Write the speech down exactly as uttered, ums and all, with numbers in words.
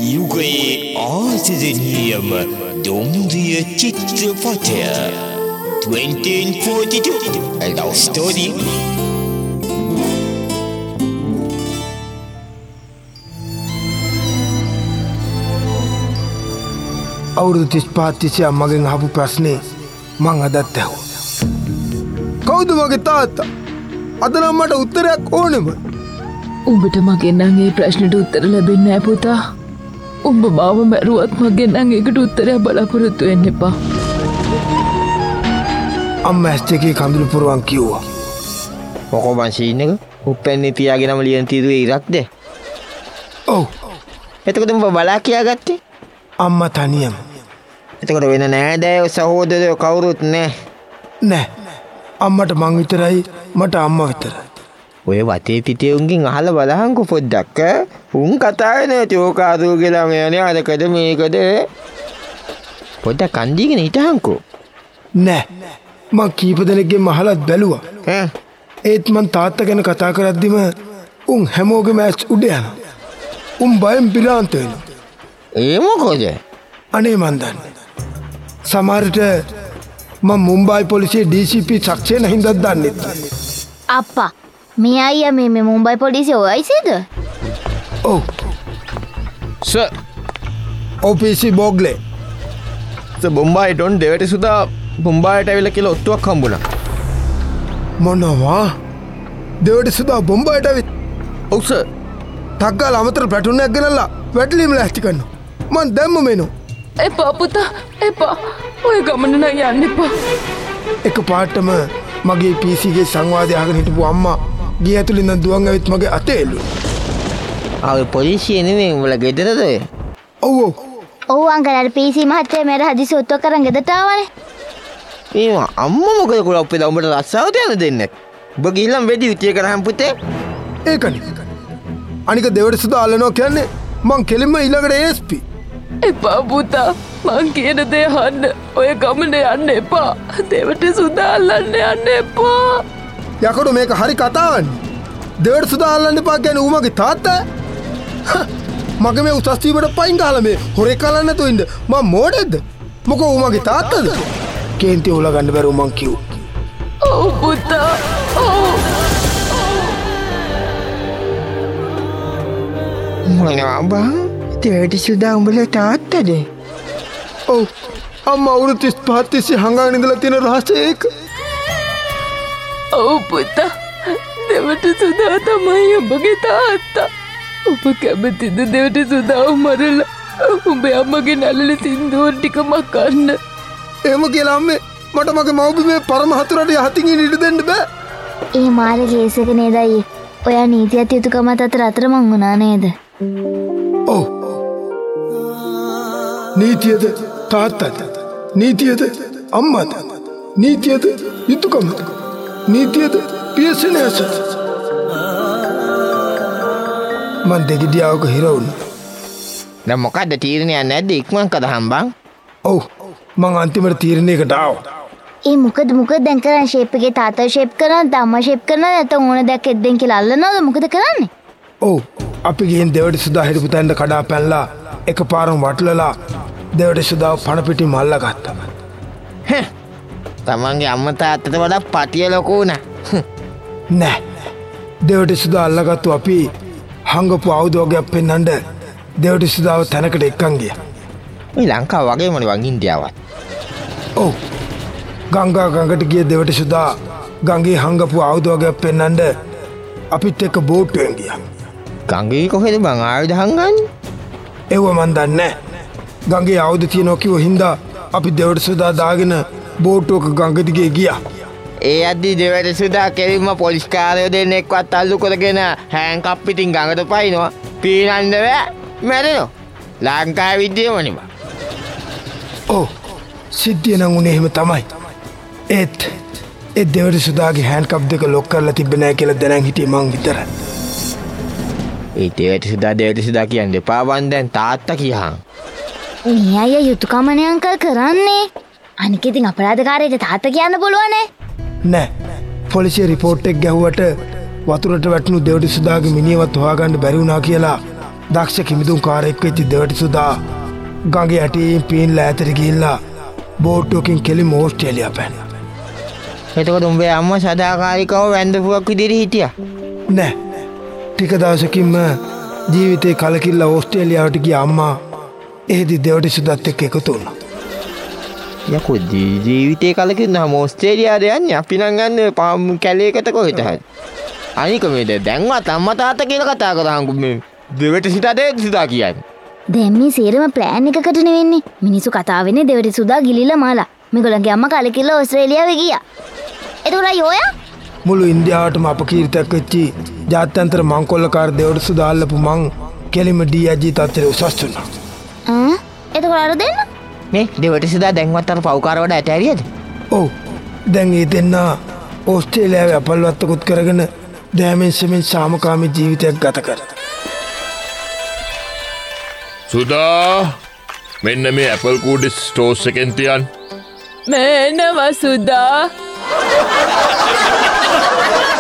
යුගයේ ආදරණීයම දුම්රිය චිත්‍රපටය twenty forty-two A Love Story. අවුරුදු තිස් පහ තිස්සේ අම්මගෙන් අහපු ප්‍රශ්නේ මං අදත් ඇහුවා. කවුද මගේ තාත්තා? අද නම් මට උත්තරයක් ඕනෙම. උඹට මගෙන් නම් ඒ ප්‍රශ්නෙට උත්තර ලැබෙන්නේ නැහැ පුතා. උඹ මාව මැරුවත් මගෙන් නම් ඒකට උත්තරයක් බලාපොරොත්තු වෙන්න එපා. අම්මා ඇස් දෙකේ කඳුළු පුරවන් කිව්වා. මොකෝ මං සීන් එක උප්පැන්නේ තියාගෙනම ලියන තීරුවේ ඉරක්ද? ඔව්. එතකොට උඹ බලා කියාගත්තේ? අම්මා තනියම. එතකොට වෙන නෑදෑයෝ සහෝදරයෝ කවුරුත් නෑ? නෑ. අම්මට මං විතරයි, මට අම්මා විතරයි. ඔය වතේ පිටේ උන්ගෙන් අහලා බලහන්කො පොඩ්ඩක්. උන් කතාවේ නැති ඕකාදෝ කියලා මෙයනේ අදකද මේකද? පොඩ්ඩක් කන්දීගෙන හිටහන්කො. නෑ. මං කීප දෙනෙක්ගෙන් අහලත් බැලුවා. ඈ ඒත් මං තාත්තා ගැන කතා කරද්දිම උන් හැමෝගෙම ඇස් උඩ යනවා. උන් බයෙන් පිලාන්ත වෙනවා. ඒ මොකද? අනේ මන් දන්නේ. සමහරට මම මුම්බායි පොලිසියේ ඩී සී පී සක්සේන හින්දා දන්නේ නැහැ. අප්පා මේ අයියා මේ මේ මුම්බායි පොලිසිය ඔයිසිද? ඔව්. සර් ඔ පී සී බෝග්ලේ. සර් මුම්බායිට ඔන් දෙවට සුදා මුම්බායිට ඇවිල්ලා කියලා ඔට්ටුවක් හම්බුණා. මොනවා? දෙවට සුදා මුම්බායිට ඇවිත්? ඔව් සර්. ටග්ගාල අමතර පැටුනක් ගෙනල්ලා වැටලීම ලෑස්ති කරනවා. මං දැම්ම මෙනෝ. එපා පුතා එපා. ඔය ගමන නම් යන්න එපා. එක පාටම මගේ පී සී ගේ සංවාදය අහගෙන හිටපු අම්මා ගේ ඇතුළේ ඉඳන් දුවන් ඇවිත් මගේ අතේ එල්ලුවා. ආ පොලිසිය නෙමෙයි උඹලා ගෙදරද ඔය? ඔව් ඔව්. ඔව් අංකල් අර පී සී මහත්තයා මට හදිසි ඔත්තුවක් කරන් ගෙදරට ආවනේ. මේ අම්මා මොකද කොලා උපේ උඹට රස්සාවට යන්න දෙන්නේ? උඹ ගිහිල්ලා වෙඩි විතිය කරහම් පුතේ. ඒකනේ. අනික දෙවට සුදා අල්ලනවා කියන්නේ මං කෙලින්ම ඊළඟට ඒ එස් පී. එපා පුතා මං කියන දේ අහන්න. ඔය ගමන යන්න එපා. දෙවට සුදා අල්ලන්න යන්න එපා. යකඩෝ මේක හරි කතාවන්නේ. දෙවට සුදා අල්ලන්න එපා කියන්නේ ඌ මගේ තාත්තා. මගේ මේ උසස් වීමට පයින් ගහලා මේ හොරෙක් අල්ලන්න නැතුව ඉන්න මම මෝඩෙක්ද? මොකෝ ඌ මගේ තාත්තද? කේන්ති උල ගන්න බැරුව මං කිව්වා. ඔව් පුතා. ඔව්. මොනවා බා? දෙවට සුදා උඹලා තාත්තද? ඔව්. අම්මා අවුරුදු තිස් පහ තිස්සේ හංගාගෙන ඉඳලා තියෙන රහසය ඒක. ඔව් පුතා. දෙවට සුදා තමයි උඹගේ තාත්තා. ඔබ කැමතිද දෙවට සුදාව මරලා උඹේ අම්මගේ නළල සින්දුව ටිකම කන්න? එහෙම කියලා අම්මේ මට මගේ මව්බිමේ පරම හතුරට යහතින් ඉඳ දෙන්න බෑ. ඒ මාරේ කේස් එක නේද අයියේ? ඔයා නීතියත් යුතුයකමත් අතර අතරමං වුණා නේද? ඔව්. නීතියද තාත්තද? නීතියද අම්මද? නීතියද යුතුයකමද? නීතියද පියසනස? මන් දෙගිඩියාවක හිර වුණා. දැන් මොකද්ද තීරණයක් නැද්ද ඉක්මන් කදහම් බං? ඔව් මං අන්තිමට තීරණයකට ආවා. ඒ මොකද මොකද දැන් කරන්නේ? ෂේප් එකේ තාත්තා ෂේප් කරනවද අම්මා ෂේප් කරනවද නැත්නම් ඕන දෙයක් එද්දෙන් කියලා අල්ලනවද? මොකද කරන්නේ? ඔව් අපි ගිහින් දෙවට සුදා හිටපු තැනට කඩා පැනලා එකපාරම වටලලා දෙවට සුදාව පණ පිටින්ම අල්ලගත්තා. හ්ම්. තමන්ගේ අම්මා තාත්තට වඩා පටිය ලොකු වුණා. නෑ. දෙවට සුදා අල්ලගත්තු අපි හංගපු ආයුධයක් පෙන්නන්න දෙවට සුදාව තැනකට එක්කන් ගියා. මේ ලංකාව වගේම නේ ඉන්දියාවත්. ඔව්. ගංගා ගඟට ගිය දෙවට සුදා ගඟේ හංගපු ආයුධයක් පෙන්නන්න අපිත් එක්ක බෝට්ටුවෙන් ගියා. ගංගේ කොහෙද බං ආයුධ හංගන්නේ? ඒව මන් දන්නේ නෑ. ගඟේ ආයුධ තියනවා කිව්ව හින්දා අපි දෙවට සුදා දාගෙන බෝට්ටුවක ගඟ දිගේ ගියා. ඒ අද්දි දෙවට සුදා කෙලින්ම පොලිස් කාර්යය දෙන්නෙක්වත් අල්ලු කරගෙන හෑන්කප් පිටින් ගඟට පයින්නවා. පීනන්න බෑ මැරෙනවා. ලංකාවේ විද්‍යමනේ බං. ඔව්. සිද්ධිය නම් උනේ එහෙම තමයි. ඒත් ඒ දෙවට සුදාගේ හෑන්කප් දෙක ලොක් කරලා තිබ්බේ නෑ කියලා දැනන් හිටියේ මං විතරයි. ඒ දෙවට සුදා දෙවට සුදා කියන්නේ එපා වන් දැන් තාත්තා කියහන්. මේ අයියා යුතුයකමනේ අංකල් කරන්නේ. අනික ඉතින් අපරාධකාරයට තාත්තා කියන්න පුළුවන් නේ. නෑ. පොලිසිය රිපෝට් එක ගැහුවට වතුරට වැටුණු දෙවට සුදාගේ මිනිහවත් හොයාගන්න බැරි වුණා කියලා දක්ෂ කිමිදුම් කාරෙක් වෙච්ච දෙවට සුදා ගඟේ යටින් පීන්ලා ඇතට ගිහිල්ලා බෝට්ටුවකින් කෙලින්ම ඕස්ට්‍රේලියා පැන. එතකොට උඹේ අම්මා සදාකාලිකව වැන්දපුවක් විදිහට හිටියා. නෑ. ටික දවසකින්ම ජීවිතේ කලකිරලා ඕස්ට්‍රේලියාවට ගිය අම්මා එහෙදි දෙවට සුදාත් එක්ක එකතු වුණා. යකෝ ජීවිතේ කලකිරනම ඕස්ට්‍රේලියාවට යන්නේ අපි නම් ගන්න පාම් කැලේකට කොහෙද හරි. අනික මේ දැන්වත් අම්මා තාත්තා කියලා කතා කරාංගු මේ දෙවට සුදා දෙවට සුදා කියන්නේ. දැන් මේ සේරම ප්ලෑන් එකකට නෙවෙන්නේ. මිනිස්සු කතා වෙන්නේ දෙවට සුදා ගිලිලා මාලා. මේගොල්ලන්ගේ අම්මා කලකිරලා ඕස්ට්‍රේලියාවේ ගියා. එතකොට අයියෝයා මුළු ඉන්දියාවටම අපකීර්තියක් වෙච්චි ජාත්‍යන්තර මංකොල්ලකාර දෙවට සුදා අල්ලපු මං කෙලිම ඩී ආයි ජී තත්ත්වයට උසස් වුණා. ආ එතකොට අර දෙන්න මේ දෙවට සුදා දැන්වත් අර පව්කාර වඩ ඇට ඇරියද? ඔව්. දැන් ඒ දෙන්න ඕස්ට්‍රේලියාවේ අපල්වත්තකුත් කරගෙන දෑමෙන් සෙමෙන් සාමකාමී ජීවිතයක් ගත කරා. සුදා මෙන්න මේ ඇපල් කූඩි ස්ටෝස් එකෙන් තියන්. මේනවා සුදා.